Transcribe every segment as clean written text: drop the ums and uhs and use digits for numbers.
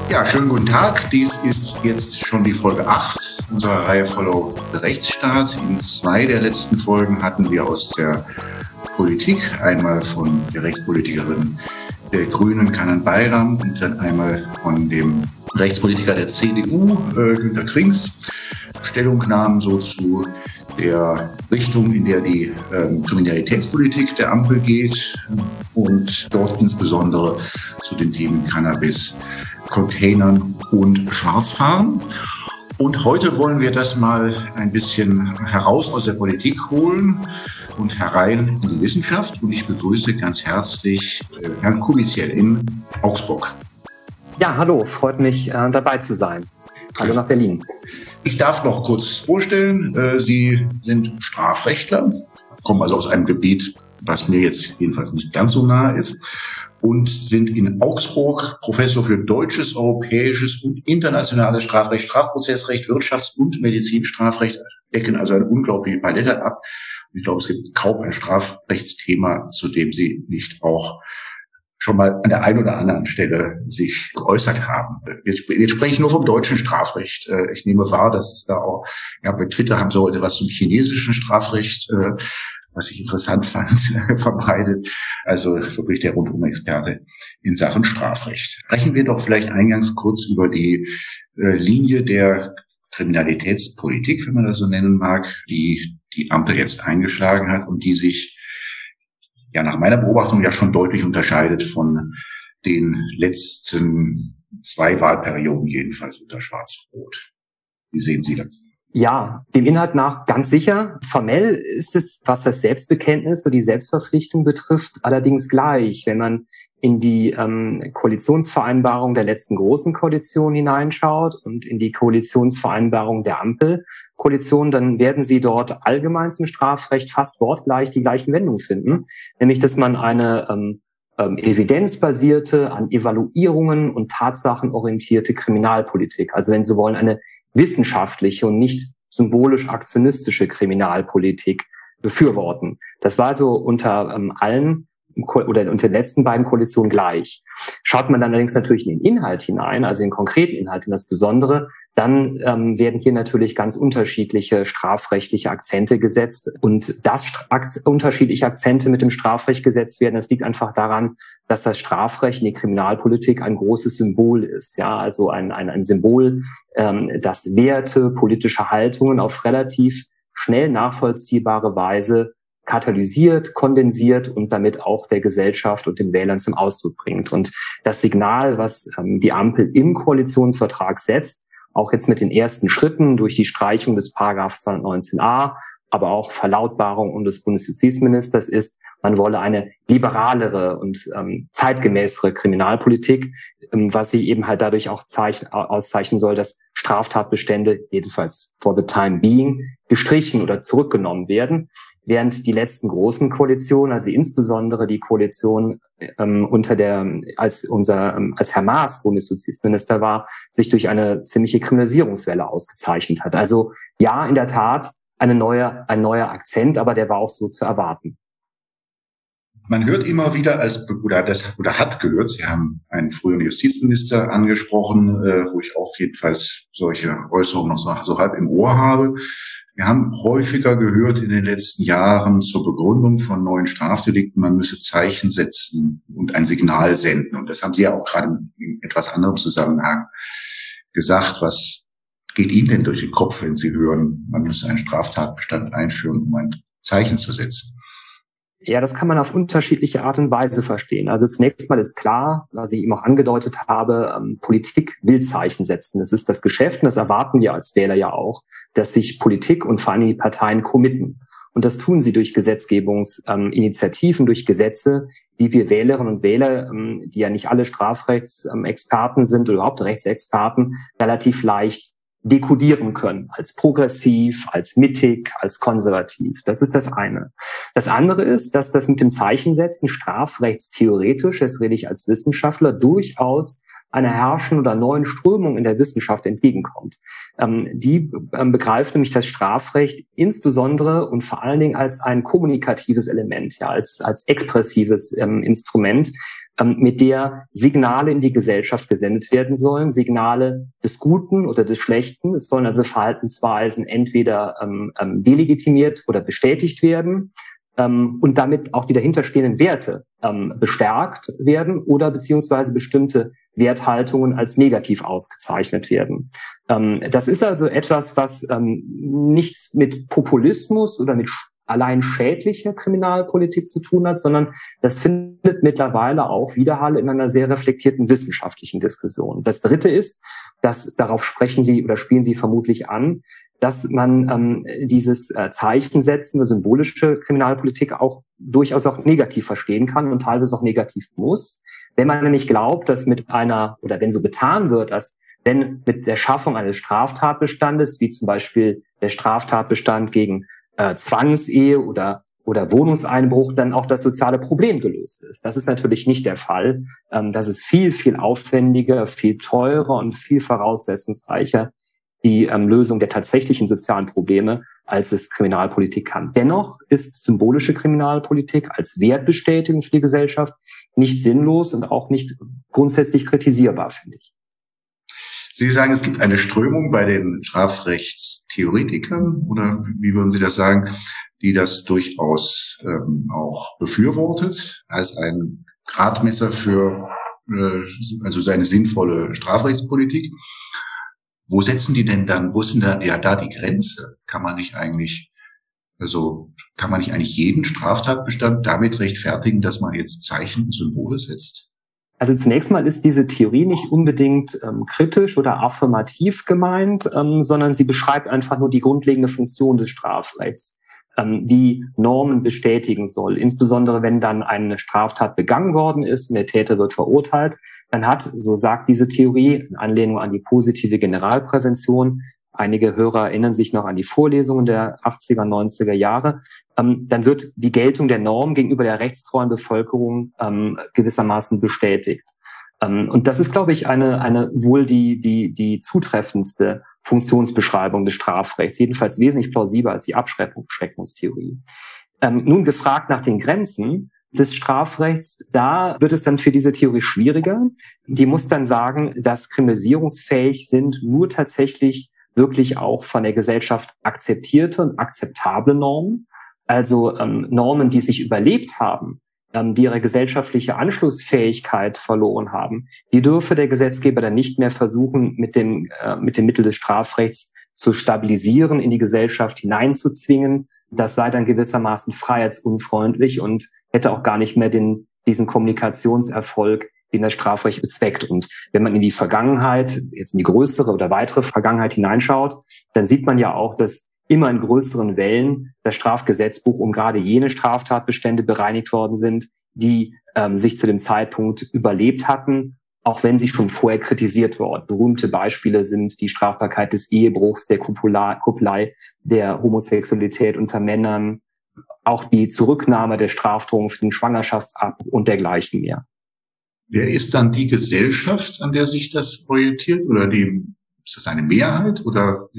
Ja, schönen guten Tag. Dies ist jetzt schon die Folge 8 unserer Reihe Follow the Rechtsstaat. In 2 der letzten Folgen hatten wir aus der Politik einmal von der Rechtspolitikerin der Grünen Canan Bayram und dann einmal von dem Rechtspolitiker der CDU Günter Krings Stellungnahmen so zu der Richtung, in der die Kriminalitätspolitik der Ampel geht und dort insbesondere zu den Themen Cannabis, Containern und Schwarzfahren. Und heute wollen wir das mal ein bisschen heraus aus der Politik holen und herein in die Wissenschaft. Und ich begrüße ganz herzlich Herrn Kubitschek in Augsburg. Ja, hallo, freut mich dabei zu sein. Hallo nach Berlin. Ich darf noch kurz vorstellen, Sie sind Strafrechtler, kommen also aus einem Gebiet, was mir jetzt jedenfalls nicht ganz so nah ist, und sind in Augsburg Professor für deutsches, europäisches und internationales Strafrecht, Strafprozessrecht, Wirtschafts- und Medizinstrafrecht, decken also eine unglaubliche Palette ab. Ich glaube, es gibt kaum ein Strafrechtsthema, zu dem Sie nicht auch schon mal an der einen oder anderen Stelle sich geäußert haben. Jetzt spreche ich nur vom deutschen Strafrecht. Ich nehme wahr, dass es da auch, ja, bei Twitter haben Sie heute was zum chinesischen Strafrecht, was ich interessant fand, verbreitet. Also wirklich der Rundum-Experte in Sachen Strafrecht. Sprechen wir doch vielleicht eingangs kurz über die Linie der Kriminalitätspolitik, wenn man das so nennen mag, die die Ampel jetzt eingeschlagen hat und die sich ja nach meiner Beobachtung ja schon deutlich unterscheidet von den letzten 2 Wahlperioden, jedenfalls unter Schwarz-Rot. Wie sehen Sie das? Ja, dem Inhalt nach ganz sicher. Formell ist es, was das Selbstbekenntnis oder die Selbstverpflichtung betrifft, allerdings gleich. Wenn man in die Koalitionsvereinbarung der letzten großen Koalition hineinschaut und in die Koalitionsvereinbarung der Ampelkoalition, dann werden Sie dort allgemein zum Strafrecht fast wortgleich die gleichen Wendungen finden, nämlich dass man eine evidenzbasierte, an Evaluierungen und Tatsachen orientierte Kriminalpolitik, also wenn Sie wollen, eine wissenschaftliche und nicht symbolisch aktionistische Kriminalpolitik befürworten. Das war also unter allen oder unter den letzten beiden Koalitionen gleich. Schaut man dann allerdings natürlich in den Inhalt hinein, also in den konkreten Inhalt, in das Besondere, dann werden hier natürlich ganz unterschiedliche strafrechtliche Akzente gesetzt. Und dass unterschiedliche Akzente mit dem Strafrecht gesetzt werden, das liegt einfach daran, dass das Strafrecht in die Kriminalpolitik ein großes Symbol ist. Ja, also ein Symbol, das Werte, politische Haltungen auf relativ schnell nachvollziehbare Weise katalysiert, kondensiert und damit auch der Gesellschaft und den Wählern zum Ausdruck bringt. Und das Signal, was die Ampel im Koalitionsvertrag setzt, auch jetzt mit den ersten Schritten durch die Streichung des Paragraph 219a, aber auch Verlautbarung des Bundesjustizministers ist, man wolle eine liberalere und zeitgemäßere Kriminalpolitik, was sie eben halt dadurch auch auszeichnen soll, dass Straftatbestände, jedenfalls for the time being, gestrichen oder zurückgenommen werden, während die letzten großen Koalitionen, also insbesondere die Koalition als Herr Maas Bundesjustizminister war, sich durch eine ziemliche Kriminalisierungswelle ausgezeichnet hat. Also ja, in der Tat ein neuer Akzent, aber der war auch so zu erwarten. Man hört immer wieder hat gehört, Sie haben einen früheren Justizminister angesprochen, wo ich auch jedenfalls solche Äußerungen noch so halb im Ohr habe. Wir haben häufiger gehört in den letzten Jahren zur Begründung von neuen Strafdelikten, man müsse Zeichen setzen und ein Signal senden. Und das haben Sie ja auch gerade in etwas anderem Zusammenhang gesagt. Was geht Ihnen denn durch den Kopf, wenn Sie hören, man müsse einen Straftatbestand einführen, um ein Zeichen zu setzen? Ja, das kann man auf unterschiedliche Art und Weise verstehen. Also zunächst mal ist klar, was ich eben auch angedeutet habe, Politik will Zeichen setzen. Das ist das Geschäft und das erwarten wir als Wähler ja auch, dass sich Politik und vor allem die Parteien committen. Und das tun sie durch Gesetzgebungsinitiativen, durch Gesetze, die wir Wählerinnen und Wähler, die ja nicht alle Strafrechtsexperten sind oder überhaupt Rechtsexperten, relativ leicht dekodieren können, als progressiv, als mittig, als konservativ. Das ist das eine. Das andere ist, dass das mit dem Zeichensetzen strafrechtstheoretisch, das rede ich als Wissenschaftler, durchaus einer herrschenden oder neuen Strömung in der Wissenschaft entgegenkommt. Die begreift nämlich das Strafrecht insbesondere und vor allen Dingen als ein kommunikatives Element, ja, als expressives Instrument, mit der Signale in die Gesellschaft gesendet werden sollen, Signale des Guten oder des Schlechten. Es sollen also Verhaltensweisen entweder delegitimiert oder bestätigt werden und damit auch die dahinterstehenden Werte bestärkt werden oder beziehungsweise bestimmte Werthaltungen als negativ ausgezeichnet werden. Das ist also etwas, was nichts mit Populismus oder mit allein schädlicher Kriminalpolitik zu tun hat, sondern das findet mittlerweile auch Widerhall in einer sehr reflektierten wissenschaftlichen Diskussion. Das Dritte ist, dass darauf sprechen Sie oder spielen Sie vermutlich an, dass man dieses Zeichen setzen, symbolische Kriminalpolitik auch durchaus auch negativ verstehen kann und teilweise auch negativ muss. Wenn man nämlich glaubt, dass mit einer oder wenn so getan wird, als wenn mit der Schaffung eines Straftatbestandes, wie zum Beispiel der Straftatbestand gegen Zwangsehe oder Wohnungseinbruch, dann auch das soziale Problem gelöst ist. Das ist natürlich nicht der Fall. Das ist viel, viel aufwendiger, viel teurer und viel voraussetzungsreicher, die Lösung der tatsächlichen sozialen Probleme, als es Kriminalpolitik kann. Dennoch ist symbolische Kriminalpolitik als Wertbestätigung für die Gesellschaft nicht sinnlos und auch nicht grundsätzlich kritisierbar, finde ich. Sie sagen, es gibt eine Strömung bei den Strafrechtstheoretikern, oder wie würden Sie das sagen, die das durchaus auch befürwortet als ein Gradmesser für also seine sinnvolle Strafrechtspolitik. Wo setzen die denn dann, wo ist denn da die Grenze? Kann man nicht eigentlich jeden Straftatbestand damit rechtfertigen, dass man jetzt Zeichen und Symbole setzt? Also zunächst mal ist diese Theorie nicht unbedingt kritisch oder affirmativ gemeint, sondern sie beschreibt einfach nur die grundlegende Funktion des Strafrechts, die Normen bestätigen soll. Insbesondere wenn dann eine Straftat begangen worden ist und der Täter wird verurteilt, dann hat, so sagt diese Theorie, in Anlehnung an die positive Generalprävention, einige Hörer erinnern sich noch an die Vorlesungen der 80er, 90er Jahre, dann wird die Geltung der Norm gegenüber der rechtstreuen Bevölkerung gewissermaßen bestätigt. Und das ist, glaube ich, eine wohl die zutreffendste Funktionsbeschreibung des Strafrechts, jedenfalls wesentlich plausibler als die Abschreckungstheorie. Nun gefragt nach den Grenzen des Strafrechts, da wird es dann für diese Theorie schwieriger. Die muss dann sagen, dass kriminalisierungsfähig sind nur tatsächlich wirklich auch von der Gesellschaft akzeptierte und akzeptable Normen, also Normen, die sich überlebt haben, die ihre gesellschaftliche Anschlussfähigkeit verloren haben, die dürfe der Gesetzgeber dann nicht mehr versuchen, mit dem Mittel des Strafrechts zu stabilisieren, in die Gesellschaft hineinzuzwingen. Das sei dann gewissermaßen freiheitsunfreundlich und hätte auch gar nicht mehr diesen Kommunikationserfolg, den das Strafrecht bezweckt. Und wenn man in die Vergangenheit, jetzt in die größere oder weitere Vergangenheit hineinschaut, dann sieht man ja auch, dass immer in größeren Wellen das Strafgesetzbuch um gerade jene Straftatbestände bereinigt worden sind, die sich zu dem Zeitpunkt überlebt hatten, auch wenn sie schon vorher kritisiert wurden. Berühmte Beispiele sind die Strafbarkeit des Ehebruchs, der Kuppelei, der Homosexualität unter Männern, auch die Zurücknahme der Strafdrohung für den Schwangerschaftsabbruch und dergleichen mehr. Wer ist dann die Gesellschaft, an der sich das orientiert? Oder ist das eine Mehrheit? Oder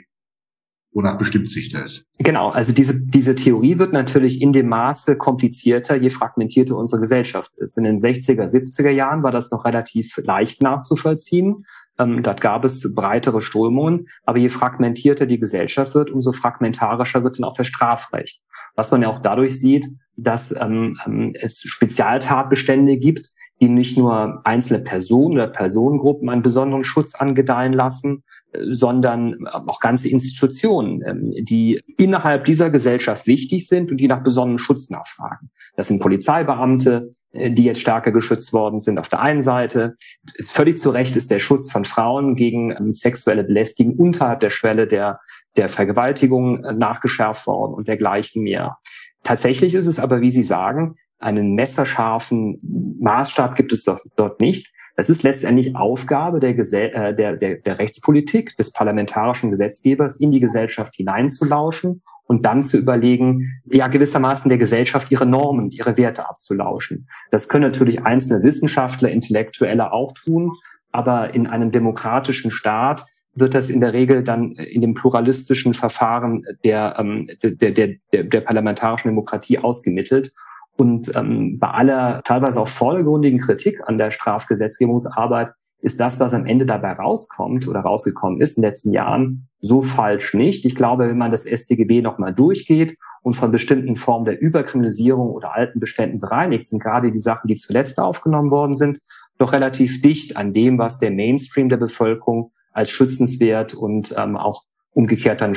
wonach bestimmt sich das? Genau, also diese Theorie wird natürlich in dem Maße komplizierter, je fragmentierter unsere Gesellschaft ist. In den 60er, 70er Jahren war das noch relativ leicht nachzuvollziehen. Dort gab es breitere Strömungen. Aber je fragmentierter die Gesellschaft wird, umso fragmentarischer wird dann auch das Strafrecht. Was man ja auch dadurch sieht, dass es Spezialtatbestände gibt, die nicht nur einzelne Personen oder Personengruppen einen besonderen Schutz angedeihen lassen, sondern auch ganze Institutionen, die innerhalb dieser Gesellschaft wichtig sind und die nach besonderem Schutz nachfragen. Das sind Polizeibeamte, die jetzt stärker geschützt worden sind auf der einen Seite. Völlig zu Recht ist der Schutz von Frauen gegen sexuelle Belästigung unterhalb der Schwelle der Vergewaltigung nachgeschärft worden und dergleichen mehr. Tatsächlich ist es aber, wie Sie sagen, einen messerscharfen Maßstab gibt es dort nicht. Das ist letztendlich Aufgabe der Rechtspolitik, des parlamentarischen Gesetzgebers, in die Gesellschaft hineinzulauschen und dann zu überlegen, ja gewissermaßen der Gesellschaft ihre Normen, ihre Werte abzulauschen. Das können natürlich einzelne Wissenschaftler, Intellektuelle auch tun, aber in einem demokratischen Staat wird das in der Regel dann in dem pluralistischen Verfahren der parlamentarischen Demokratie ausgemittelt. Und bei aller teilweise auch vordergründigen Kritik an der Strafgesetzgebungsarbeit ist das, was am Ende dabei rauskommt oder rausgekommen ist in den letzten Jahren, so falsch nicht. Ich glaube, wenn man das StGB nochmal durchgeht und von bestimmten Formen der Überkriminalisierung oder alten Beständen bereinigt, sind gerade die Sachen, die zuletzt aufgenommen worden sind, doch relativ dicht an dem, was der Mainstream der Bevölkerung als schützenswert und auch umgekehrt dann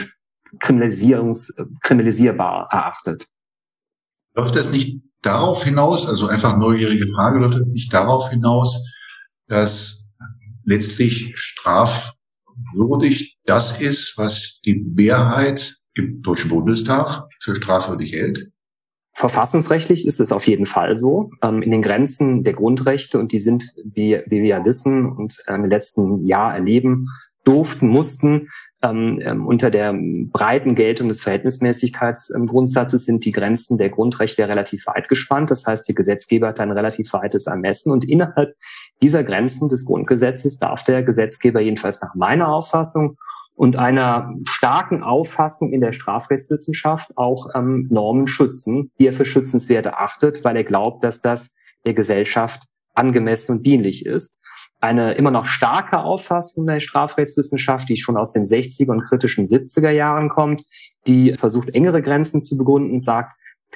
kriminalisierbar erachtet. Läuft das nicht darauf hinaus, also einfach neugierige Frage, läuft das nicht darauf hinaus, dass letztlich strafwürdig das ist, was die Mehrheit im Deutschen Bundestag für strafwürdig hält? Verfassungsrechtlich ist es auf jeden Fall so. In den Grenzen der Grundrechte, und die sind, wie wir ja wissen und im letzten Jahr erleben durften, mussten, unter der breiten Geltung des Verhältnismäßigkeitsgrundsatzes sind die Grenzen der Grundrechte relativ weit gespannt. Das heißt, der Gesetzgeber hat ein relativ weites Ermessen, und innerhalb dieser Grenzen des Grundgesetzes darf der Gesetzgeber jedenfalls nach meiner Auffassung und einer starken Auffassung in der Strafrechtswissenschaft auch Normen schützen, die er für schützenswert erachtet, weil er glaubt, dass das der Gesellschaft angemessen und dienlich ist. Eine immer noch starke Auffassung der Strafrechtswissenschaft, die schon aus den 60er und kritischen 70er Jahren kommt, die versucht, engere Grenzen zu begründen, sagt,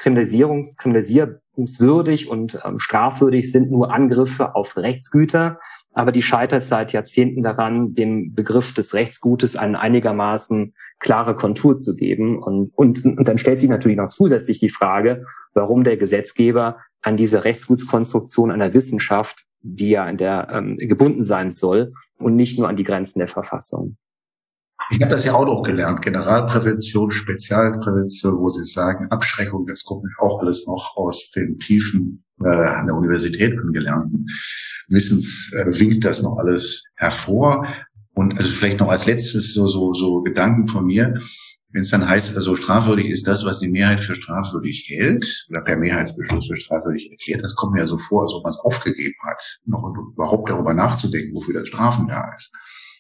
kriminalisierungswürdig und strafwürdig sind nur Angriffe auf Rechtsgüter, aber die scheitert seit Jahrzehnten daran, dem Begriff des Rechtsgutes eine einigermaßen klare Kontur zu geben. Und dann stellt sich natürlich noch zusätzlich die Frage, warum der Gesetzgeber an diese Rechtsgutskonstruktion einer Wissenschaft, die ja in der gebunden sein soll, und nicht nur an die Grenzen der Verfassung. Ich habe das ja auch noch gelernt, Generalprävention, Spezialprävention, wo Sie sagen, Abschreckung, das kommt auch alles noch aus den Tiefen an der Universität angelernten Wissens, winkt das noch alles hervor. Und also vielleicht noch als letztes so Gedanken von mir, wenn es dann heißt, also strafwürdig ist das, was die Mehrheit für strafwürdig hält oder per Mehrheitsbeschluss für strafwürdig erklärt, das kommt mir ja so vor, als ob man es aufgegeben hat, noch überhaupt darüber nachzudenken, wofür das Strafen da ist.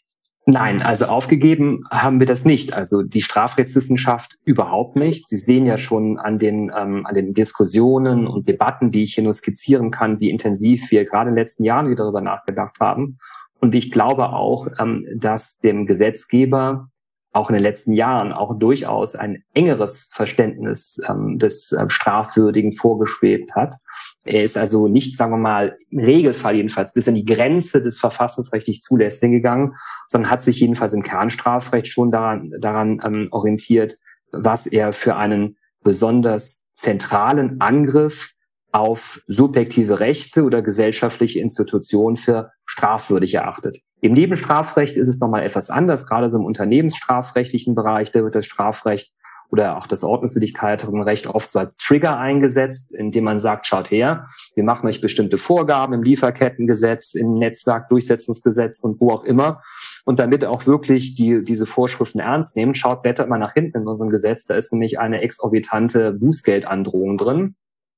Nein, also aufgegeben haben wir das nicht. Also die Strafrechtswissenschaft überhaupt nicht. Sie sehen ja schon an den Diskussionen und Debatten, die ich hier nur skizzieren kann, wie intensiv wir gerade in den letzten Jahren wieder darüber nachgedacht haben. Und ich glaube auch, dass dem Gesetzgeber auch in den letzten Jahren auch durchaus ein engeres Verständnis des Strafwürdigen vorgeschwebt hat. Er ist also nicht, sagen wir mal, im Regelfall jedenfalls bis an die Grenze des verfassungsrechtlich Zulässigen gegangen, sondern hat sich jedenfalls im Kernstrafrecht schon daran orientiert, was er für einen besonders zentralen Angriff auf subjektive Rechte oder gesellschaftliche Institutionen für strafwürdig erachtet. Im Nebenstrafrecht ist es nochmal etwas anders, gerade so im unternehmensstrafrechtlichen Bereich, da wird das Strafrecht oder auch das Ordnungswidrigkeitenrecht oft so als Trigger eingesetzt, indem man sagt, schaut her, wir machen euch bestimmte Vorgaben im Lieferkettengesetz, im Netzwerkdurchsetzungsgesetz und wo auch immer. Und damit auch wirklich diese Vorschriften ernst nehmen, blättert mal nach hinten in unserem Gesetz, da ist nämlich eine exorbitante Bußgeldandrohung drin.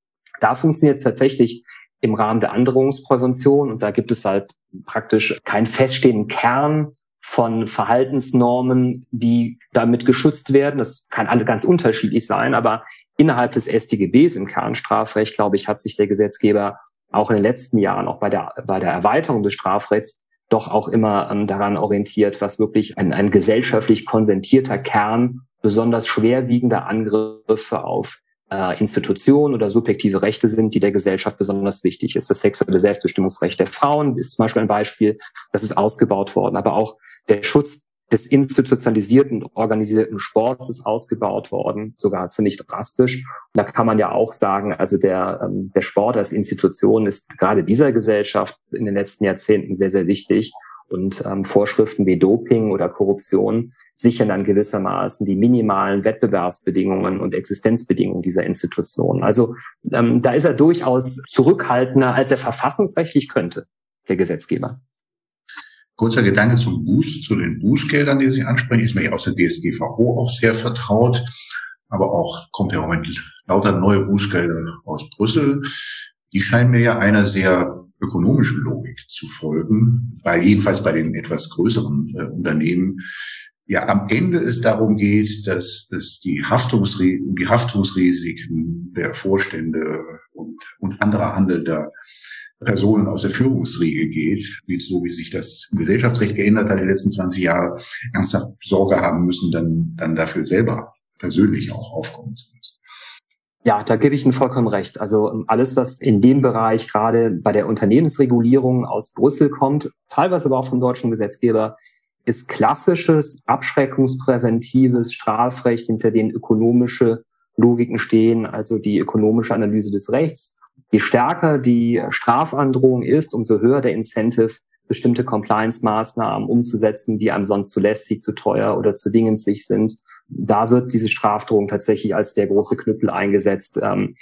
Da funktioniert es tatsächlich im Rahmen der Androhungsprävention, und da gibt es halt praktisch keinen feststehenden Kern von Verhaltensnormen, die damit geschützt werden. Das kann alle ganz unterschiedlich sein, aber innerhalb des StGBs im Kernstrafrecht, glaube ich, hat sich der Gesetzgeber auch in den letzten Jahren, auch bei der Erweiterung des Strafrechts, doch auch immer daran orientiert, was wirklich ein gesellschaftlich konsentierter Kern besonders schwerwiegender Angriffe auf Institutionen oder subjektive Rechte sind, die der Gesellschaft besonders wichtig ist. Das sexuelle Selbstbestimmungsrecht der Frauen ist zum Beispiel ein Beispiel, das ist ausgebaut worden. Aber auch der Schutz des institutionalisierten, organisierten Sports ist ausgebaut worden, sogar ziemlich drastisch. Und da kann man ja auch sagen, also der Sport als Institution ist gerade dieser Gesellschaft in den letzten Jahrzehnten sehr, sehr wichtig. Und Vorschriften wie Doping oder Korruption sichern dann gewissermaßen die minimalen Wettbewerbsbedingungen und Existenzbedingungen dieser Institutionen. Also da ist er durchaus zurückhaltender, als er verfassungsrechtlich könnte, der Gesetzgeber. Kurzer Gedanke zu den Bußgeldern, die Sie ansprechen, ist mir ja aus der DSGVO auch sehr vertraut, aber auch kommt ja im Moment lauter neue Bußgelder aus Brüssel. Die scheinen mir ja einer sehr ökonomischen Logik zu folgen, weil jedenfalls bei den etwas größeren Unternehmen ja am Ende es darum geht, dass die Haftungsrisiken der Vorstände und anderer handelnder Personen aus der Führungsriege geht, wie sich das im Gesellschaftsrecht geändert hat in den letzten 20 Jahren, ernsthaft Sorge haben müssen, dann dafür selber persönlich auch aufkommen zu müssen. Ja, da gebe ich Ihnen vollkommen recht. Also alles, was in dem Bereich gerade bei der Unternehmensregulierung aus Brüssel kommt, teilweise aber auch vom deutschen Gesetzgeber, ist klassisches, abschreckungspräventives Strafrecht, hinter dem ökonomische Logiken stehen, also die ökonomische Analyse des Rechts. Je stärker die Strafandrohung ist, umso höher der Incentive, bestimmte Compliance-Maßnahmen umzusetzen, die einem sonst zu lästig, zu teuer oder zu dingensig sind. Da wird diese Strafdrohung tatsächlich als der große Knüppel eingesetzt,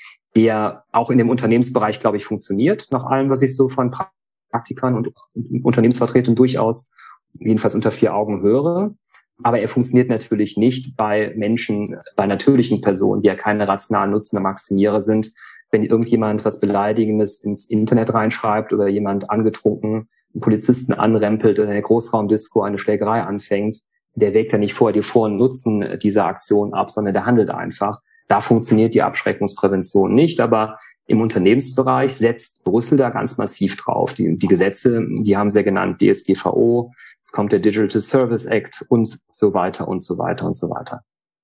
der auch in dem Unternehmensbereich, glaube ich, funktioniert, nach allem, was ich so von Praktikern und Unternehmensvertretern durchaus jedenfalls unter 4 Augen höre. Aber er funktioniert natürlich nicht bei Menschen, bei natürlichen Personen, die ja keine rationalen Nutzende Maximierer sind. Wenn irgendjemand was Beleidigendes ins Internet reinschreibt oder jemand angetrunken einen Polizisten anrempelt oder in der Großraumdisco eine Schlägerei anfängt, der wägt ja nicht vorher die Vor- und Nutzen dieser Aktion ab, sondern der handelt einfach. Da funktioniert die Abschreckungsprävention nicht, aber im Unternehmensbereich setzt Brüssel da ganz massiv drauf. Die Gesetze, die haben sie ja genannt, DSGVO, jetzt kommt der Digital Service Act und so weiter und so weiter und so weiter.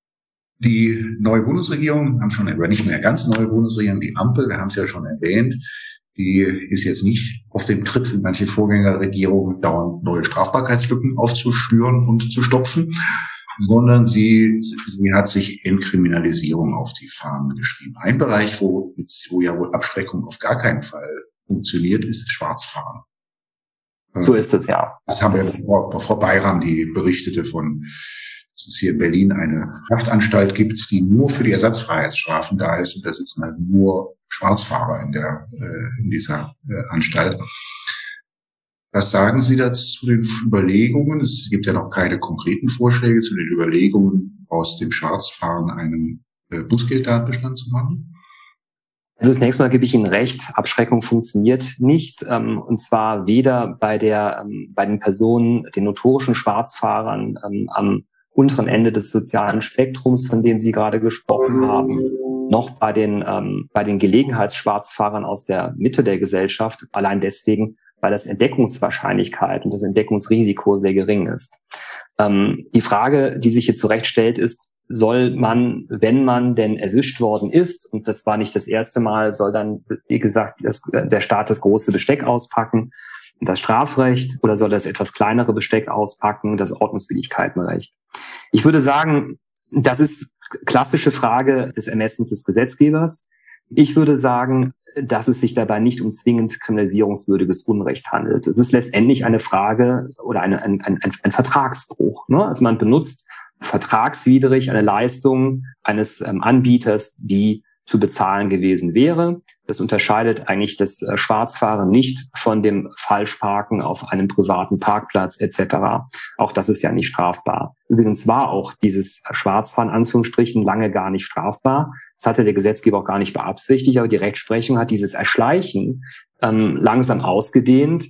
Die neue Bundesregierung, nicht mehr ganz neue Bundesregierung, die Ampel, wir haben es ja schon erwähnt, die ist jetzt nicht auf dem Trip wie manche Vorgängerregierungen, dauernd neue Strafbarkeitslücken aufzuspüren und zu stopfen, sondern sie hat sich Entkriminalisierung auf die Fahnen geschrieben. Ein Bereich, wo ja wohl Abschreckung auf gar keinen Fall funktioniert, ist Schwarzfahren. So ist es, ja. Das haben wir Frau Bayram, die berichtete dass es hier in Berlin eine Haftanstalt gibt, die nur für die Ersatzfreiheitsstrafen da ist, und da sitzen halt nur Schwarzfahrer in dieser Anstalt. Was sagen Sie dazu, zu den Überlegungen? Es gibt ja noch keine konkreten Vorschläge zu den Überlegungen, aus dem Schwarzfahren einen Bußgeldtatbestand zu machen? Also zunächst mal gebe ich Ihnen recht, Abschreckung funktioniert nicht, und zwar weder bei den Personen, den notorischen Schwarzfahrern am unteren Ende des sozialen Spektrums, von dem Sie gerade gesprochen haben, noch bei den Gelegenheitsschwarzfahrern aus der Mitte der Gesellschaft, allein deswegen, weil das Entdeckungswahrscheinlichkeit und das Entdeckungsrisiko sehr gering ist. Die Frage, die sich hier zurecht stellt, ist, soll man, wenn man denn erwischt worden ist, und das war nicht das erste Mal, soll dann, wie gesagt, der Staat das große Besteck auspacken, das Strafrecht, oder soll das etwas kleinere Besteck auspacken, das Ordnungswidrigkeitenrecht? Ich würde sagen, das ist klassische Frage des Ermessens des Gesetzgebers. Ich würde sagen, dass es sich dabei nicht um zwingend kriminalisierungswürdiges Unrecht handelt. Es ist letztendlich eine Frage oder ein Vertragsbruch, ne? Also man benutzt vertragswidrig eine Leistung eines Anbieters, die zu bezahlen gewesen wäre. Das unterscheidet eigentlich das Schwarzfahren nicht von dem Falschparken auf einem privaten Parkplatz etc. Auch das ist ja nicht strafbar. Übrigens war auch dieses Schwarzfahren Anführungsstrichen lange gar nicht strafbar. Das hatte der Gesetzgeber auch gar nicht beabsichtigt, aber die Rechtsprechung hat dieses Erschleichen langsam ausgedehnt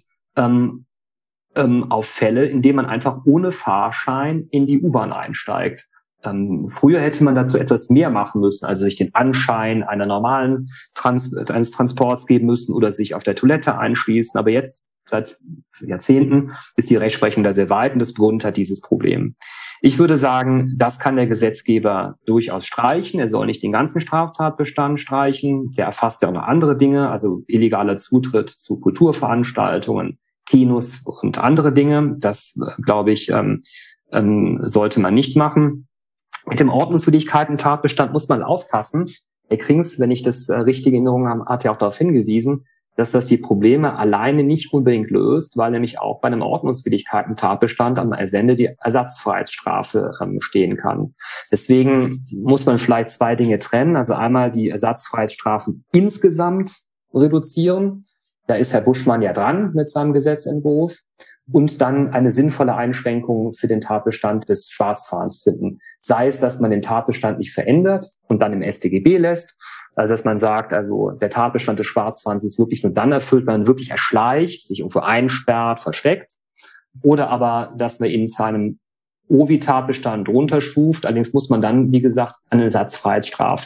auf Fälle, in denen man einfach ohne Fahrschein in die U-Bahn einsteigt. Früher hätte man dazu etwas mehr machen müssen, also sich den Anschein eines Transports geben müssen oder sich auf der Toilette einschließen. Aber jetzt, seit Jahrzehnten, ist die Rechtsprechung da sehr weit und das begründet hat dieses Problem. Ich würde sagen, das kann der Gesetzgeber durchaus streichen. Er soll nicht den ganzen Straftatbestand streichen. Der erfasst ja auch noch andere Dinge, also illegaler Zutritt zu Kulturveranstaltungen, Kinos und andere Dinge. Das, glaube ich, sollte man nicht machen. Mit dem Ordnungswidrigkeiten-Tatbestand muss man aufpassen. Herr Krings, wenn ich das richtige Erinnerung habe, hat ja auch darauf hingewiesen, dass das die Probleme alleine nicht unbedingt löst, weil nämlich auch bei einem Ordnungswidrigkeiten-Tatbestand am Ende die Ersatzfreiheitsstrafe stehen kann. Deswegen muss man vielleicht 2 Dinge trennen. Also einmal die Ersatzfreiheitsstrafen insgesamt reduzieren. Da ist Herr Buschmann ja dran mit seinem Gesetzentwurf. Und dann eine sinnvolle Einschränkung für den Tatbestand des Schwarzfahrens finden. Sei es, dass man den Tatbestand nicht verändert und dann im StGB lässt. Also, dass man sagt, also der Tatbestand des Schwarzfahrens ist wirklich nur dann erfüllt, wenn man wirklich erschleicht, sich irgendwo einsperrt, versteckt. Oder aber, dass man ihn zu einem OVI-Tatbestand runterstuft. Allerdings muss man dann, wie gesagt, an Ersatzfreiheitsstrafen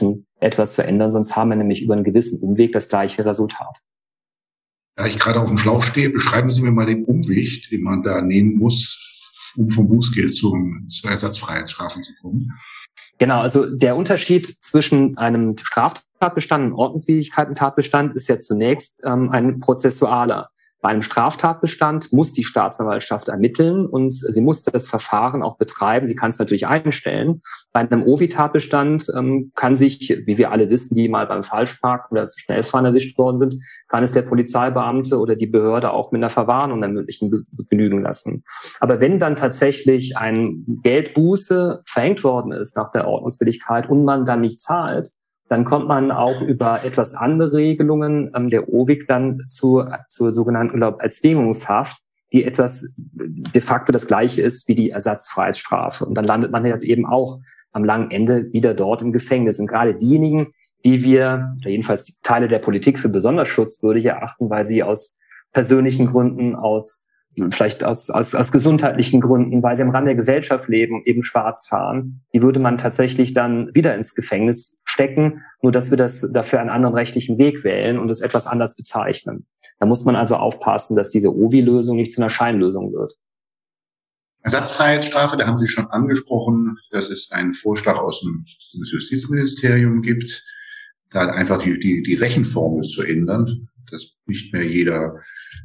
etwas verändern, sonst haben wir nämlich über einen gewissen Umweg das gleiche Resultat. Da ich gerade auf dem Schlauch stehe, beschreiben Sie mir mal den Umweg, den man da nehmen muss, um vom Bußgeld zur Ersatzfreiheitsstrafe zu kommen. Genau, also der Unterschied zwischen einem Straftatbestand und Ordnungswidrigkeiten-Tatbestand ist ja zunächst ein prozessualer. Bei einem Straftatbestand muss die Staatsanwaltschaft ermitteln und sie muss das Verfahren auch betreiben. Sie kann es natürlich einstellen. Bei einem OVI-Tatbestand kann sich, wie wir alle wissen, die mal beim Falschparken oder zu Schnellfahren erwischt worden sind, kann es der Polizeibeamte oder die Behörde auch mit einer Verwarnung ermöglichen genügen lassen. Aber wenn dann tatsächlich ein Geldbuße verhängt worden ist nach der Ordnungswidrigkeit und man dann nicht zahlt, dann kommt man auch über etwas andere Regelungen der OWIG dann zur sogenannten Erzwingungshaft, die etwas de facto das Gleiche ist wie die Ersatzfreiheitsstrafe. Und dann landet man halt eben auch am langen Ende wieder dort im Gefängnis. Und gerade diejenigen, die wir, oder jedenfalls Teile der Politik für besonders schutzwürdig erachten, weil sie aus persönlichen Gründen, vielleicht aus gesundheitlichen Gründen, weil sie am Rand der Gesellschaft leben, eben schwarz fahren, die würde man tatsächlich dann wieder ins Gefängnis stecken, nur dass wir dafür einen anderen rechtlichen Weg wählen und es etwas anders bezeichnen. Da muss man also aufpassen, dass diese OVI-Lösung nicht zu einer Scheinlösung wird. Ersatzfreiheitsstrafe, da haben Sie schon angesprochen, dass es einen Vorschlag aus dem Justizministerium gibt, da einfach die Rechenformel zu ändern, dass nicht mehr jeder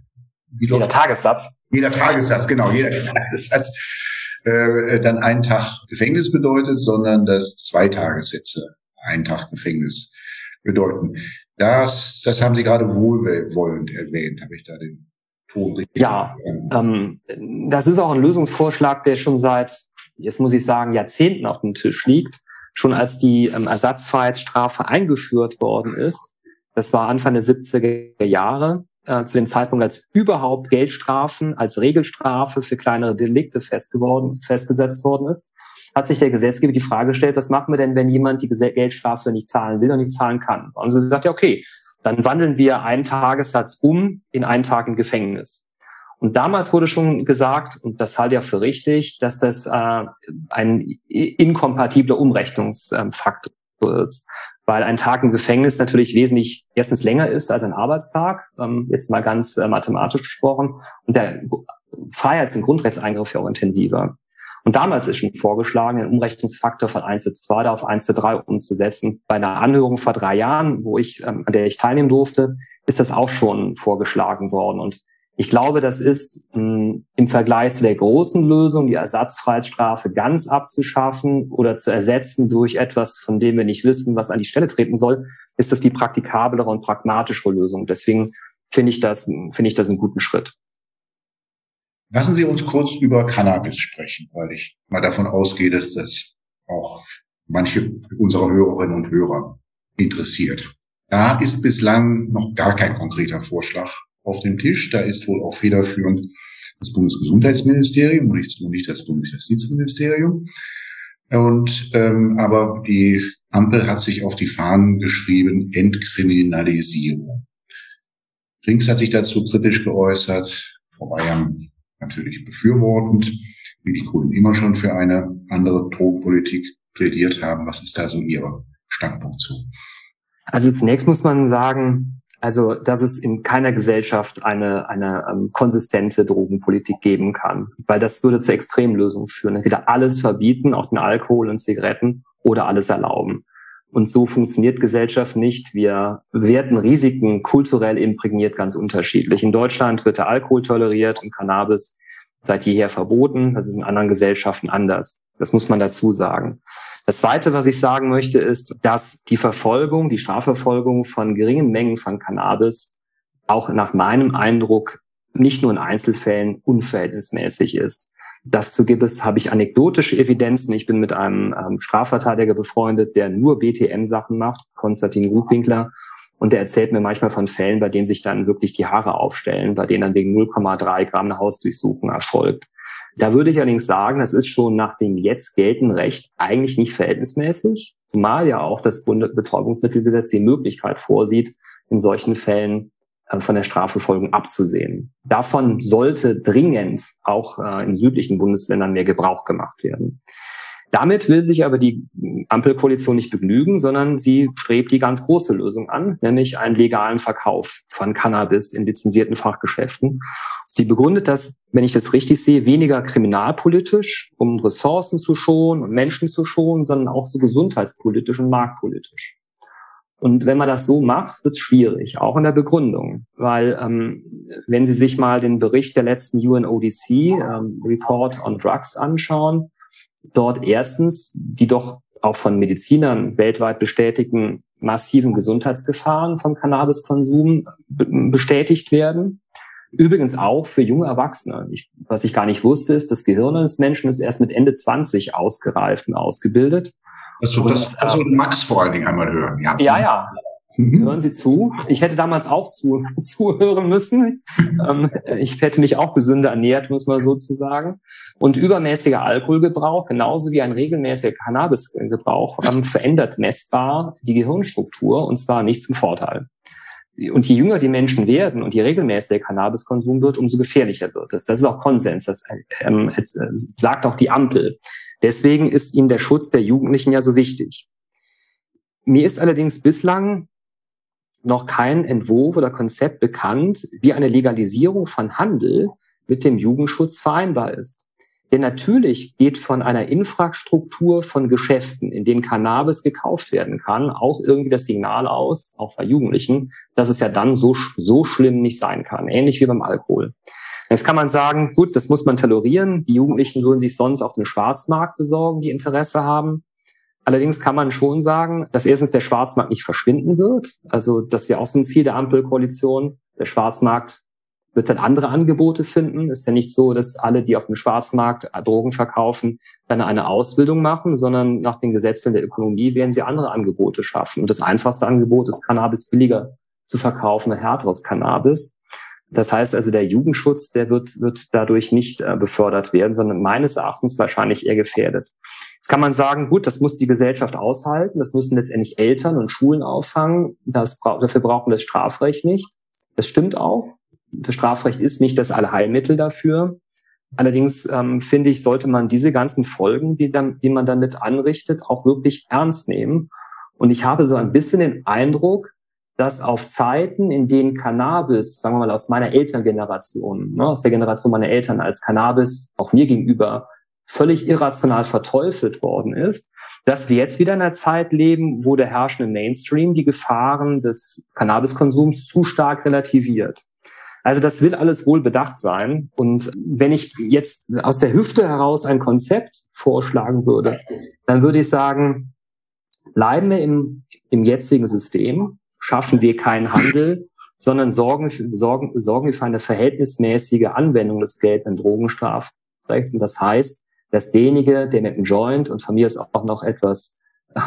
Tagessatz, genau, jeder Tagessatz dann einen Tag Gefängnis bedeutet, sondern dass 2 Tagessätze einen Tag Gefängnis bedeuten. Das haben Sie gerade wohlwollend erwähnt. Habe ich da den Ton richtig? Ja, das ist auch ein Lösungsvorschlag, der schon seit, jetzt muss ich sagen, Jahrzehnten auf dem Tisch liegt. Schon als die Ersatzfreiheitsstrafe eingeführt worden ist, das war Anfang der 70er Jahre, zu dem Zeitpunkt, als überhaupt Geldstrafen als Regelstrafe für kleinere Delikte festgesetzt worden ist, hat sich der Gesetzgeber die Frage gestellt, was machen wir denn, wenn jemand die Geldstrafe nicht zahlen will und nicht zahlen kann? Und so gesagt, ja, okay, dann wandeln wir einen Tagessatz in einen Tag im Gefängnis. Und damals wurde schon gesagt, und das halte ich auch für richtig, dass das ein inkompatibler Umrechnungsfaktor ist. Weil ein Tag im Gefängnis natürlich wesentlich erstens länger ist als ein Arbeitstag, jetzt mal ganz mathematisch gesprochen, und der Freiheits- und Grundrechtseingriff ja auch intensiver. Und damals ist schon vorgeschlagen, den Umrechnungsfaktor von 1:2 auf 1:3 umzusetzen. Bei einer Anhörung vor 3 Jahren, an der ich teilnehmen durfte, ist das auch schon vorgeschlagen worden. Und ich glaube, das ist im Vergleich zu der großen Lösung, die Ersatzfreiheitsstrafe ganz abzuschaffen oder zu ersetzen durch etwas, von dem wir nicht wissen, was an die Stelle treten soll, ist das die praktikablere und pragmatischere Lösung. Deswegen finde ich das einen guten Schritt. Lassen Sie uns kurz über Cannabis sprechen, weil ich mal davon ausgehe, dass das auch manche unserer Hörerinnen und Hörer interessiert. Da ist bislang noch gar kein konkreter Vorschlag auf dem Tisch. Da ist wohl auch federführend das Bundesgesundheitsministerium, nicht das Bundesjustizministerium. Aber die Ampel hat sich auf die Fahnen geschrieben, Entkriminalisierung. Links hat sich dazu kritisch geäußert, Frau Bayern natürlich befürwortend, wie die Grünen immer schon für eine andere Drogenpolitik plädiert haben. Was ist da so Ihr Standpunkt zu? Also zunächst muss man sagen, dass es in keiner Gesellschaft eine konsistente Drogenpolitik geben kann, weil das würde zur Extremlösung führen. Entweder alles verbieten, auch den Alkohol und Zigaretten, oder alles erlauben. Und so funktioniert Gesellschaft nicht. Wir werten Risiken kulturell imprägniert ganz unterschiedlich. In Deutschland wird der Alkohol toleriert und Cannabis seit jeher verboten. Das ist in anderen Gesellschaften anders. Das muss man dazu sagen. Das Zweite, was ich sagen möchte, ist, dass die Strafverfolgung von geringen Mengen von Cannabis auch nach meinem Eindruck nicht nur in Einzelfällen unverhältnismäßig ist. Dazu habe ich anekdotische Evidenzen. Ich bin mit einem Strafverteidiger befreundet, der nur BTM-Sachen macht, Konstantin Gutwinkler. Und der erzählt mir manchmal von Fällen, bei denen sich dann wirklich die Haare aufstellen, bei denen dann wegen 0,3 Gramm eine Hausdurchsuchung erfolgt. Da würde ich allerdings sagen, das ist schon nach dem jetzt geltenden Recht eigentlich nicht verhältnismäßig, zumal ja auch das Bundesbetäubungsmittelgesetz die Möglichkeit vorsieht, in solchen Fällen von der Strafverfolgung abzusehen. Davon sollte dringend auch in südlichen Bundesländern mehr Gebrauch gemacht werden. Damit will sich aber die Ampelkoalition nicht begnügen, sondern sie strebt die ganz große Lösung an, nämlich einen legalen Verkauf von Cannabis in lizenzierten Fachgeschäften. Sie begründet das, wenn ich das richtig sehe, weniger kriminalpolitisch, um Ressourcen zu schonen und Menschen zu schonen, sondern auch so gesundheitspolitisch und marktpolitisch. Und wenn man das so macht, wird es schwierig, auch in der Begründung. Weil wenn Sie sich mal den Bericht der letzten UNODC, Report on Drugs, anschauen, dort erstens die doch auch von Medizinern weltweit bestätigten massiven Gesundheitsgefahren vom Cannabiskonsum bestätigt werden. Übrigens auch für junge Erwachsene. Was ich gar nicht wusste, ist, das Gehirn des Menschen ist erst mit Ende 20 ausgereift und ausgebildet. Das sollte Max vor allen Dingen einmal hören. Ja. Ja. Hören Sie zu. Ich hätte damals auch zuhören müssen. Ich hätte mich auch gesünder ernährt, muss man so zu sagen. Und übermäßiger Alkoholgebrauch, genauso wie ein regelmäßiger Cannabisgebrauch, verändert messbar die Gehirnstruktur, und zwar nicht zum Vorteil. Und je jünger die Menschen werden und je regelmäßiger der Cannabiskonsum wird, umso gefährlicher wird es. Das ist auch Konsens. Das sagt auch die Ampel. Deswegen ist ihnen der Schutz der Jugendlichen ja so wichtig. Mir ist allerdings bislang noch kein Entwurf oder Konzept bekannt, wie eine Legalisierung von Handel mit dem Jugendschutz vereinbar ist. Denn natürlich geht von einer Infrastruktur von Geschäften, in denen Cannabis gekauft werden kann, auch irgendwie das Signal aus, auch bei Jugendlichen, dass es ja dann so schlimm nicht sein kann. Ähnlich wie beim Alkohol. Jetzt kann man sagen, gut, das muss man tolerieren. Die Jugendlichen würden sich sonst auf dem Schwarzmarkt besorgen, die Interesse haben. Allerdings kann man schon sagen, dass erstens der Schwarzmarkt nicht verschwinden wird. Also das ist ja auch so ein Ziel der Ampelkoalition. Der Schwarzmarkt wird dann andere Angebote finden. Ist ja nicht so, dass alle, die auf dem Schwarzmarkt Drogen verkaufen, dann eine Ausbildung machen, sondern nach den Gesetzen der Ökonomie werden sie andere Angebote schaffen. Und das einfachste Angebot ist, Cannabis billiger zu verkaufen, ein härteres Cannabis. Das heißt also, der Jugendschutz, der wird dadurch nicht befördert werden, sondern meines Erachtens wahrscheinlich eher gefährdet. Jetzt kann man sagen, gut, das muss die Gesellschaft aushalten, das müssen letztendlich Eltern und Schulen auffangen, dafür brauchen wir das Strafrecht nicht. Das stimmt auch. Das Strafrecht ist nicht das Allheilmittel dafür. Allerdings finde ich, sollte man diese ganzen Folgen, die man damit anrichtet, auch wirklich ernst nehmen. Und ich habe so ein bisschen den Eindruck, dass auf Zeiten, in denen Cannabis, sagen wir mal aus meiner Elterngeneration, aus der Generation meiner Eltern, als Cannabis auch mir gegenüber völlig irrational verteufelt worden ist, dass wir jetzt wieder in einer Zeit leben, wo der herrschende Mainstream die Gefahren des Cannabiskonsums zu stark relativiert. Also das will alles wohl bedacht sein. Und wenn ich jetzt aus der Hüfte heraus ein Konzept vorschlagen würde, dann würde ich sagen, bleiben wir im jetzigen System, schaffen wir keinen Handel, sondern sorgen wir für eine verhältnismäßige Anwendung des geltenden Drogenstrafrechts. Und das heißt, dass derjenige, der mit dem Joint und von mir ist auch noch etwas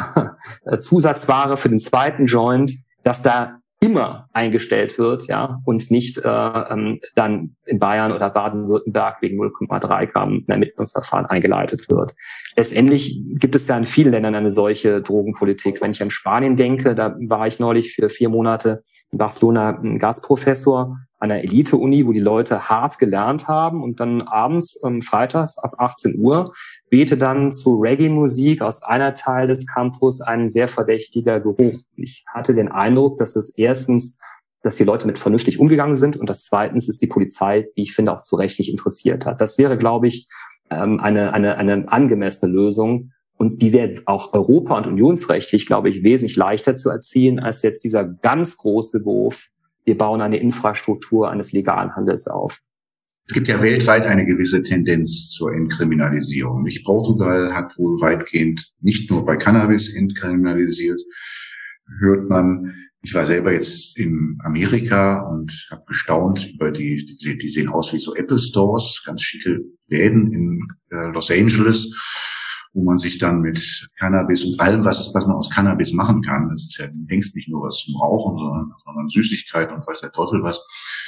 Zusatzware für den zweiten Joint, dass da immer eingestellt wird, ja, und nicht dann in Bayern oder Baden-Württemberg wegen 0,3 Gramm ein Ermittlungsverfahren eingeleitet wird. Letztendlich gibt es ja in vielen Ländern eine solche Drogenpolitik. Wenn ich an Spanien denke, da war ich neulich für 4 Monate in Barcelona ein Gastprofessor an einer Elite-Uni, wo die Leute hart gelernt haben und dann abends, freitags ab 18 Uhr, wehte dann zu Reggae-Musik aus einer Teil des Campus ein sehr verdächtiger Geruch. Ich hatte den Eindruck, dass es erstens, dass die Leute mit vernünftig umgegangen sind und das zweitens ist die Polizei, wie ich finde, auch zu Recht nicht interessiert hat. Das wäre, glaube ich, eine angemessene Lösung und die wäre auch europa- und unionsrechtlich, glaube ich, wesentlich leichter zu erzielen als jetzt dieser ganz große Wurf, wir bauen eine Infrastruktur eines legalen Handels auf. Es gibt ja weltweit eine gewisse Tendenz zur Entkriminalisierung. Portugal hat wohl weitgehend nicht nur bei Cannabis entkriminalisiert, hört man. Ich war selber jetzt in Amerika und habe gestaunt über die sehen aus wie so Apple Stores, ganz schicke Läden in Los Angeles, wo man sich dann mit Cannabis und allem, was man aus Cannabis machen kann, das ist ja längst nicht nur was zum Rauchen, sondern Süßigkeit und weiß der Teufel was,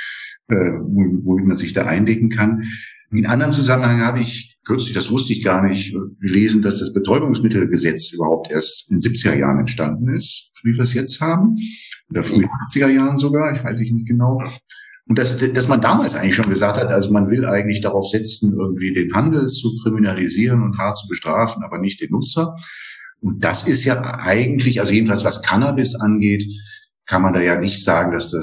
womit man sich da eindecken kann. In anderen Zusammenhang habe ich kürzlich, das wusste ich gar nicht, gelesen, dass das Betäubungsmittelgesetz überhaupt erst in den 70er Jahren entstanden ist, wie wir es jetzt haben, oder frühen 80er Jahren sogar, ich weiß nicht genau. Und dass man damals eigentlich schon gesagt hat, also man will eigentlich darauf setzen, irgendwie den Handel zu kriminalisieren und hart zu bestrafen, aber nicht den Nutzer. Und das ist ja eigentlich, also jedenfalls was Cannabis angeht, kann man da ja nicht sagen, dass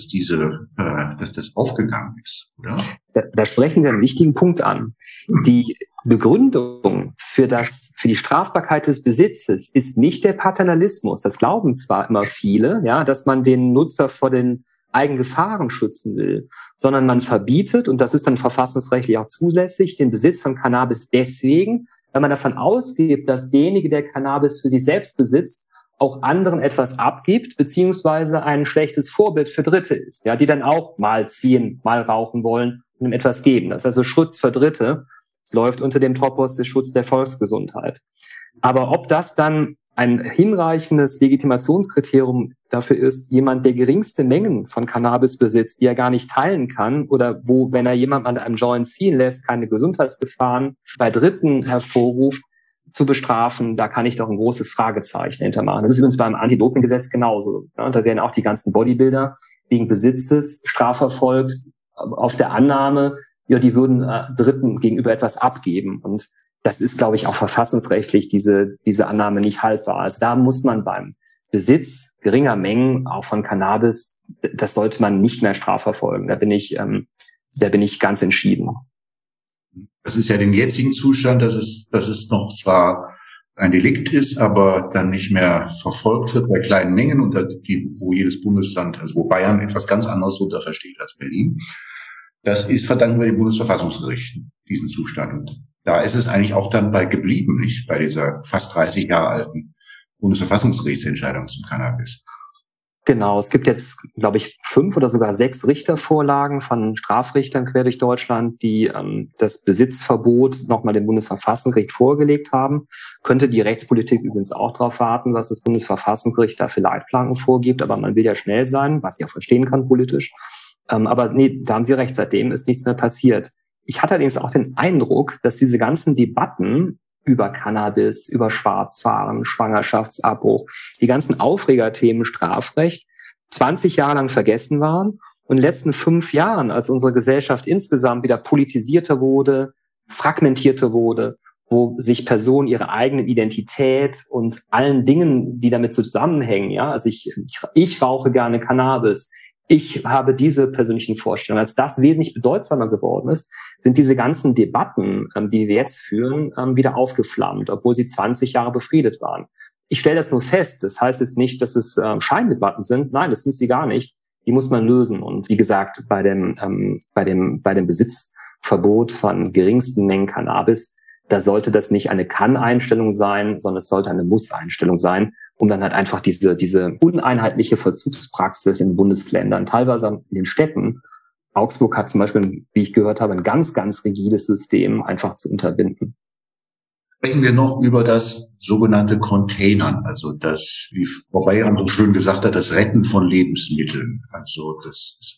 das aufgegangen ist, oder? Da sprechen Sie einen wichtigen Punkt an. Die Begründung für die Strafbarkeit des Besitzes ist nicht der Paternalismus. Das glauben zwar immer viele, ja, dass man den Nutzer vor den eigenen Gefahren schützen will, sondern man verbietet, und das ist dann verfassungsrechtlich auch zulässig, den Besitz von Cannabis deswegen, weil man davon ausgeht, dass derjenige, der Cannabis für sich selbst besitzt, auch anderen etwas abgibt, beziehungsweise ein schlechtes Vorbild für Dritte ist, ja, die dann auch mal ziehen, mal rauchen wollen und ihm etwas geben. Das ist also Schutz für Dritte. Es läuft unter dem Topos des Schutz der Volksgesundheit. Aber ob das dann ein hinreichendes Legitimationskriterium dafür ist, jemand, der geringste Mengen von Cannabis besitzt, die er gar nicht teilen kann, oder wo, wenn er jemanden an einem Joint ziehen lässt, keine Gesundheitsgefahren bei Dritten hervorruft, zu bestrafen, da kann ich doch ein großes Fragezeichen hintermachen. Das ist übrigens beim Anti-Doping-Gesetz genauso. Ja, da werden auch die ganzen Bodybuilder wegen Besitzes strafverfolgt auf der Annahme, ja, die würden Dritten gegenüber etwas abgeben. Und das ist, glaube ich, auch verfassungsrechtlich diese Annahme nicht haltbar. Also da muss man beim Besitz geringer Mengen, auch von Cannabis, das sollte man nicht mehr strafverfolgen. Da bin ich ganz entschieden. Das ist ja den jetzigen Zustand, dass es noch zwar ein Delikt ist, aber dann nicht mehr verfolgt wird bei kleinen Mengen und wo jedes Bundesland, also wo Bayern etwas ganz anderes darunter versteht als Berlin. Das ist verdanken wir den Bundesverfassungsgerichten, diesen Zustand. Und da ist es eigentlich auch dann bei geblieben, nicht bei dieser fast 30 Jahre alten Bundesverfassungsgerichtsentscheidung zum Cannabis. Genau, es gibt jetzt, glaube ich, 5 oder sogar 6 Richtervorlagen von Strafrichtern quer durch Deutschland, die das Besitzverbot nochmal dem Bundesverfassungsgericht vorgelegt haben. Könnte die Rechtspolitik übrigens auch darauf warten, was das Bundesverfassungsgericht da für Leitplanken vorgibt, aber man will ja schnell sein, was ich auch verstehen kann politisch. Aber nee, da haben Sie recht, seitdem ist nichts mehr passiert. Ich hatte allerdings auch den Eindruck, dass diese ganzen Debatten über Cannabis, über Schwarzfahren, Schwangerschaftsabbruch, die ganzen Aufregerthemen Strafrecht 20 Jahre lang vergessen waren und in den letzten 5 Jahren, als unsere Gesellschaft insgesamt wieder politisierter wurde, fragmentierter wurde, wo sich Personen ihre eigene Identität und allen Dingen, die damit zusammenhängen, ja, also ich rauche gerne Cannabis, ich habe diese persönlichen Vorstellungen. Als das wesentlich bedeutsamer geworden ist, sind diese ganzen Debatten, die wir jetzt führen, wieder aufgeflammt, obwohl sie 20 Jahre befriedet waren. Ich stelle das nur fest. Das heißt jetzt nicht, dass es Scheindebatten sind. Nein, das sind sie gar nicht. Die muss man lösen. Und wie gesagt, bei dem Besitzverbot von geringsten Mengen Cannabis, da sollte das nicht eine Kann-Einstellung sein, sondern es sollte eine Muss-Einstellung sein, um dann halt einfach diese uneinheitliche Vollzugspraxis in den Bundesländern, teilweise in den Städten. Augsburg hat zum Beispiel, wie ich gehört habe, ein ganz, ganz rigides System einfach zu unterbinden. Sprechen wir noch über das sogenannte Containern, also das, wie Frau Bayern so schön gesagt hat, das Retten von Lebensmitteln. Also das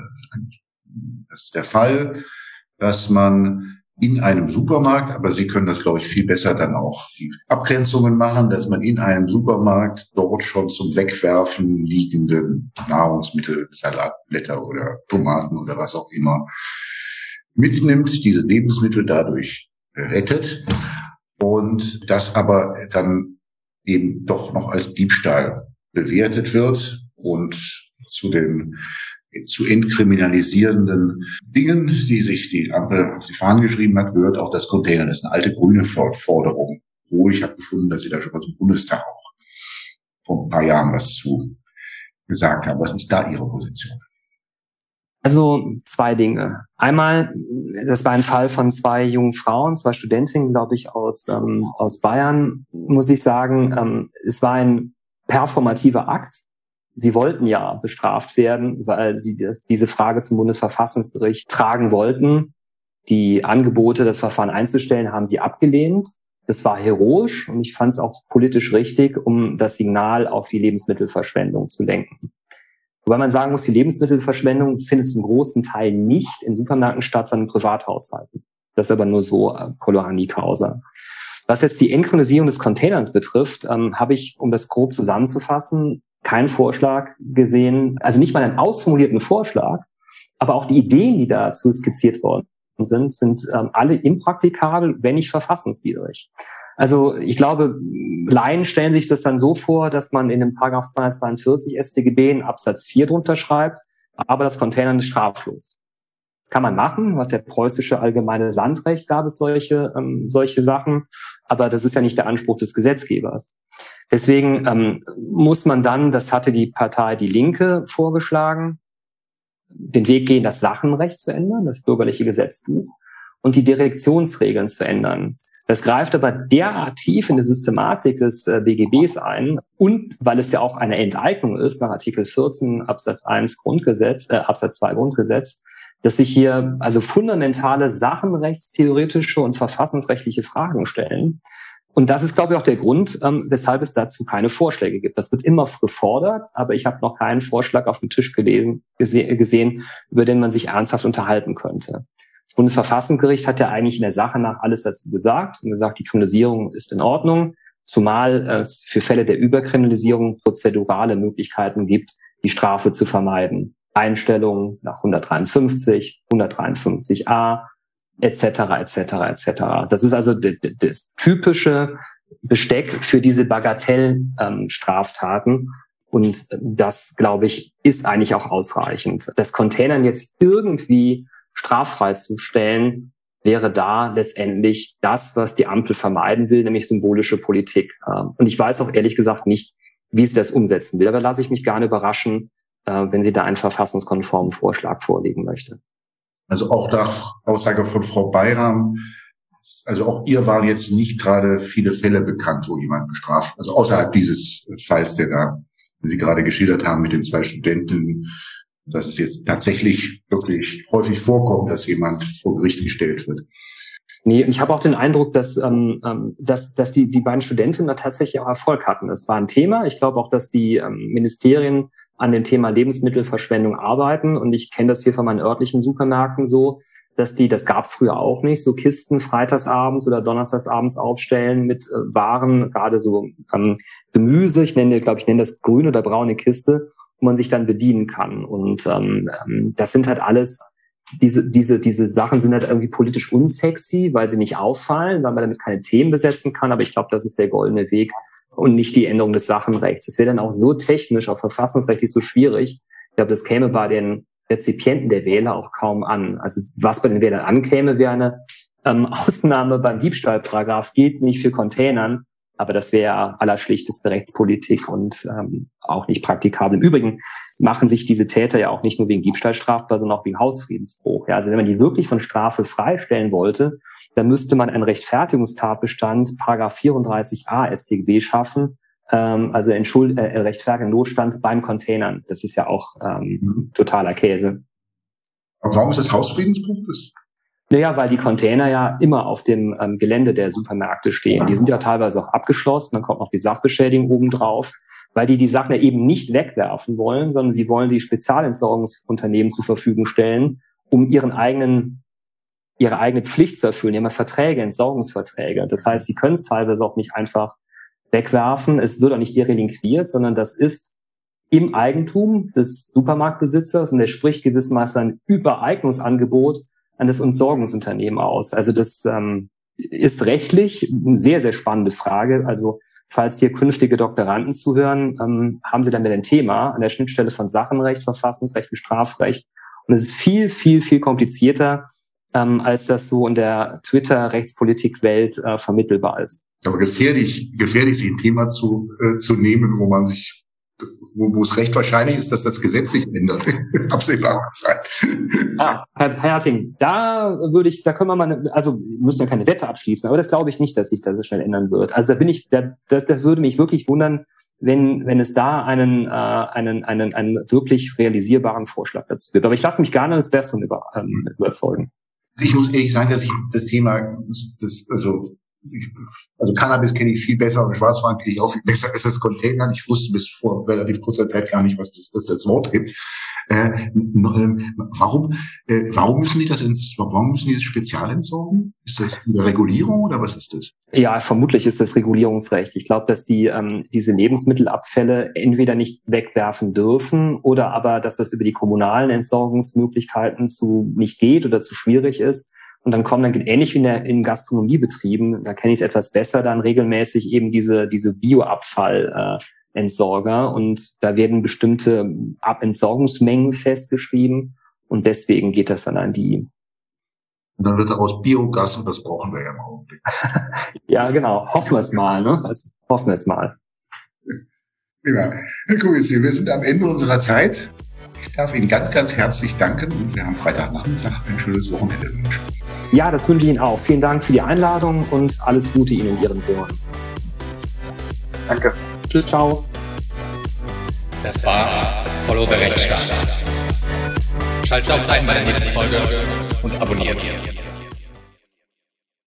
ist der Fall, dass man in einem Supermarkt, aber Sie können das, glaube ich, viel besser dann auch die Abgrenzungen machen, dass man in einem Supermarkt dort schon zum Wegwerfen liegende Nahrungsmittel, Salatblätter oder Tomaten oder was auch immer mitnimmt, diese Lebensmittel dadurch rettet und das aber dann eben doch noch als Diebstahl bewertet wird und zu entkriminalisierenden Dingen, die sich die Ampel auf die Fahnen geschrieben hat, gehört auch das Containern. Das ist eine alte grüne Forderung. Wo ich habe gefunden, dass sie da schon mal zum Bundestag auch vor ein paar Jahren was zu gesagt haben. Was ist da Ihre Position? Also 2 Dinge. Einmal, das war ein Fall von 2 jungen Frauen, 2 Studentinnen, glaube ich, aus Bayern, muss ich sagen. Es war ein performativer Akt. Sie wollten ja bestraft werden, weil sie diese Frage zum Bundesverfassungsgericht tragen wollten. Die Angebote, das Verfahren einzustellen, haben sie abgelehnt. Das war heroisch und ich fand es auch politisch richtig, um das Signal auf die Lebensmittelverschwendung zu lenken. Wobei man sagen muss, die Lebensmittelverschwendung findet zum großen Teil nicht in Supermärkten statt, sondern in Privathaushalten. Das ist aber nur so Colorani causa. Was jetzt die Entkriminalisierung des Containers betrifft, habe ich, um das grob zusammenzufassen, keinen Vorschlag gesehen, also nicht mal einen ausformulierten Vorschlag, Aber auch die Ideen, die dazu skizziert worden sind alle impraktikabel, wenn nicht verfassungswidrig. Also ich glaube, Laien stellen sich das dann so vor, dass man in dem Paragraph 242 StGB in Absatz 4 drunter schreibt, aber das Containern ist straflos. Kann man machen, hat der preußische allgemeine Landrecht gab es solche Sachen, aber das ist ja nicht der Anspruch des Gesetzgebers. Deswegen muss man dann, das hatte die Partei Die Linke vorgeschlagen, den Weg gehen, das Sachenrecht zu ändern, das bürgerliche Gesetzbuch, und die Derektionsregeln zu ändern. Das greift aber derart tief in die Systematik des BGBs ein, und weil es ja auch eine Enteignung ist nach Artikel 14 Absatz 1 Grundgesetz, Absatz 2 Grundgesetz, dass sich hier also fundamentale sachenrechtstheoretische und verfassungsrechtliche Fragen stellen. Und das ist, glaube ich, auch der Grund, weshalb es dazu keine Vorschläge gibt. Das wird immer gefordert, aber ich habe noch keinen Vorschlag auf dem Tisch gesehen, über den man sich ernsthaft unterhalten könnte. Das Bundesverfassungsgericht hat ja eigentlich in der Sache nach alles dazu gesagt und gesagt, die Kriminalisierung ist in Ordnung, zumal es für Fälle der Überkriminalisierung prozedurale Möglichkeiten gibt, die Strafe zu vermeiden. Einstellungen nach 153, 153a, etc., etc., etc. Das ist also das typische Besteck für diese Bagatellstraftaten. Und das, glaube ich, ist eigentlich auch ausreichend. Das Containern jetzt irgendwie straffrei zu stellen, wäre da letztendlich das, was die Ampel vermeiden will, nämlich symbolische Politik. Und ich weiß auch ehrlich gesagt nicht, wie sie das umsetzen will. Aber lasse ich mich gerne überraschen, wenn sie da einen verfassungskonformen Vorschlag vorlegen möchte. Also auch nach Aussage von Frau Bayram, also auch ihr waren jetzt nicht gerade viele Fälle bekannt, wo jemand bestraft, also außerhalb dieses Falls, den Sie gerade geschildert haben mit den 2 Studenten, dass es jetzt tatsächlich wirklich häufig vorkommt, dass jemand vor Gericht gestellt wird. Nee, ich habe auch den Eindruck, dass die beiden Studentinnen tatsächlich auch Erfolg hatten. Es war ein Thema. Ich glaube auch, dass die Ministerien an dem Thema Lebensmittelverschwendung arbeiten. Und ich kenne das hier von meinen örtlichen Supermärkten so, dass das gab es früher auch nicht, so Kisten freitagsabends oder donnerstagsabends aufstellen mit Waren, gerade so Gemüse. Ich nenne das grüne oder braune Kiste, wo man sich dann bedienen kann. Und das sind halt alles diese Sachen sind halt irgendwie politisch unsexy, weil sie nicht auffallen, weil man damit keine Themen besetzen kann. Aber ich glaube, das ist der goldene Weg und nicht die Änderung des Sachenrechts. Es wäre dann auch so technisch, auch verfassungsrechtlich so schwierig. Ich glaube, das käme bei den Rezipienten der Wähler auch kaum an. Also was bei den Wählern ankäme, wäre eine Ausnahme beim Diebstahlparagraph, gilt nicht für Containern. Aber das wäre allerschlichteste Rechtspolitik und auch nicht praktikabel. Im Übrigen machen sich diese Täter ja auch nicht nur wegen Diebstahl strafbar, sondern auch wegen Hausfriedensbruch. Ja, also wenn man die wirklich von Strafe freistellen wollte, dann müsste man einen Rechtfertigungstatbestand, Paragraph 34a StGB schaffen, also rechtfertigen Notstand beim Containern. Das ist ja auch totaler Käse. Aber warum ist das Hausfriedensbruch? Naja, weil die Container ja immer auf dem Gelände der Supermärkte stehen. Die sind ja teilweise auch abgeschlossen, dann kommt noch die Sachbeschädigung obendrauf, weil die Sachen ja eben nicht wegwerfen wollen, sondern sie wollen die Spezialentsorgungsunternehmen zur Verfügung stellen, um ihre eigene Pflicht zu erfüllen. Die haben ja Verträge, Entsorgungsverträge. Das heißt, sie können es teilweise auch nicht einfach wegwerfen. Es wird auch nicht derelinquiert, sondern das ist im Eigentum des Supermarktbesitzers und der spricht gewissermaßen ein Übereignungsangebot an das Entsorgungsunternehmen aus. Also das ist rechtlich eine sehr, sehr spannende Frage. Also falls hier künftige Doktoranden zuhören, haben sie damit ein Thema an der Schnittstelle von Sachenrecht, Verfassungsrecht und Strafrecht. Und es ist viel, viel, viel komplizierter, als das so in der Twitter-Rechtspolitik-Welt vermittelbar ist. Aber gefährlich, sich ein Thema zu nehmen, wo es recht wahrscheinlich ist, dass das Gesetz sich ändert in absehbarer Zeit. Ja, Herr Herting, da können wir mal, also wir müssen ja keine Wette abschließen, aber das glaube ich nicht, dass sich das so schnell ändern wird. Also das würde mich wirklich wundern, wenn es da einen wirklich realisierbaren Vorschlag dazu gibt. Aber ich lasse mich gerne des Besseren überzeugen. Ich muss ehrlich sagen, dass ich das Thema, Also Cannabis kenne ich viel besser und Schwarzfahren kenne ich auch viel besser als das Container. Ich wusste bis vor relativ kurzer Zeit gar nicht, was das Wort gibt. Warum müssen die das spezial entsorgen? Ist das eine Regulierung oder was ist das? Ja, vermutlich ist das Regulierungsrecht. Ich glaube, dass die diese Lebensmittelabfälle entweder nicht wegwerfen dürfen oder aber, dass das über die kommunalen Entsorgungsmöglichkeiten nicht geht oder zu schwierig ist. Und dann ähnlich wie in Gastronomiebetrieben, da kenne ich es etwas besser, dann regelmäßig eben diese Bioabfall-Entsorger. Und da werden bestimmte Entsorgungsmengen festgeschrieben. Und deswegen geht das dann an die. Und dann wird daraus Biogas und das brauchen wir ja im Augenblick. Ja, genau. Hoffen wir es mal, ne? Also, hoffen wir es mal. Ja. Herr Kubicki, wir sind am Ende unserer Zeit. Ich darf Ihnen ganz, ganz herzlich danken und wir haben Freitagnachmittag ein schönes Wochenende wünschen. Ja, das wünsche ich Ihnen auch. Vielen Dank für die Einladung und alles Gute Ihnen und Ihren Hörern. Danke. Tschüss, ciao. Das war Follow the Rechtsstaat. Schaltet auch rein bei der nächsten Folge und abonniert.